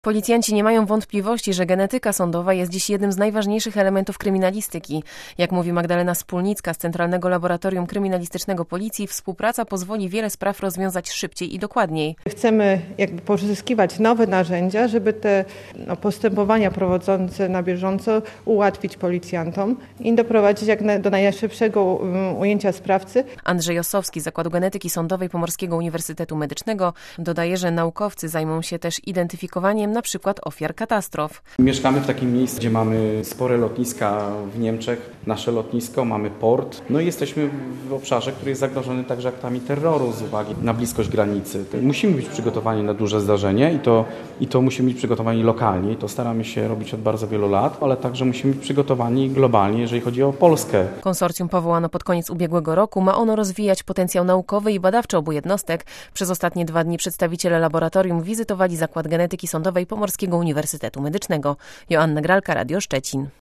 Policjanci nie mają wątpliwości, że genetyka sądowa jest dziś jednym z najważniejszych elementów kryminalistyki. Jak mówi Magdalena Spólnicka z Centralnego Laboratorium Kryminalistycznego Policji, współpraca pozwoli wiele spraw rozwiązać szybciej i dokładniej. Chcemy pozyskiwać nowe narzędzia, żeby te postępowania prowadzące na bieżąco ułatwić policjantom i doprowadzić do najszybszego ujęcia sprawcy. Andrzej Ossowski z Zakładu Genetyki Sądowej Pomorskiego Uniwersytetu Medycznego dodaje, że naukowcy zajmą się też identyfikowaniem na przykład ofiar katastrof. Mieszkamy w takim miejscu, gdzie mamy spore lotniska w Niemczech, nasze lotnisko, mamy port. No i jesteśmy w obszarze, który jest zagrożony także aktami terroru z uwagi na bliskość granicy. Musimy być przygotowani na duże zdarzenie i to musimy być przygotowani lokalnie. I to staramy się robić od bardzo wielu lat, ale także musimy być przygotowani globalnie, jeżeli chodzi o Polskę. Konsorcjum powołano pod koniec ubiegłego roku. Ma ono rozwijać potencjał naukowy i badawczy obu jednostek. Przez ostatnie 2 dni przedstawiciele laboratorium wizytowali Zakład Genetyki Sądowej Pomorskiego Uniwersytetu Medycznego. Joanna Gralka, Radio Szczecin.